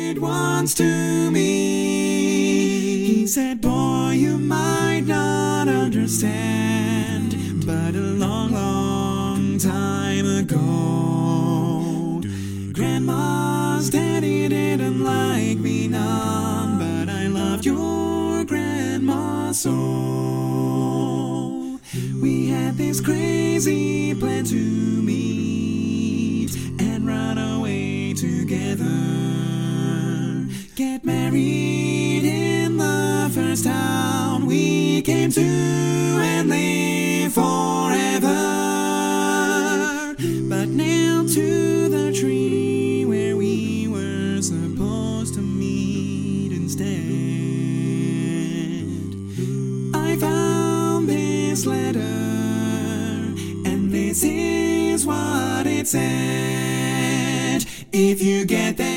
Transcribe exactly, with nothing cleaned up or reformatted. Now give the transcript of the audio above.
it once to me. He said, boy, you might not understand, but a long, long time ago, Grandma's daddy didn't like me none, but I loved your grandma so. We had this crazy plan to meet and run away together, get married in the first town we came to and live forever. But nailed to the tree where we were supposed to meet instead, I found this letter, and this is what it said. If you get that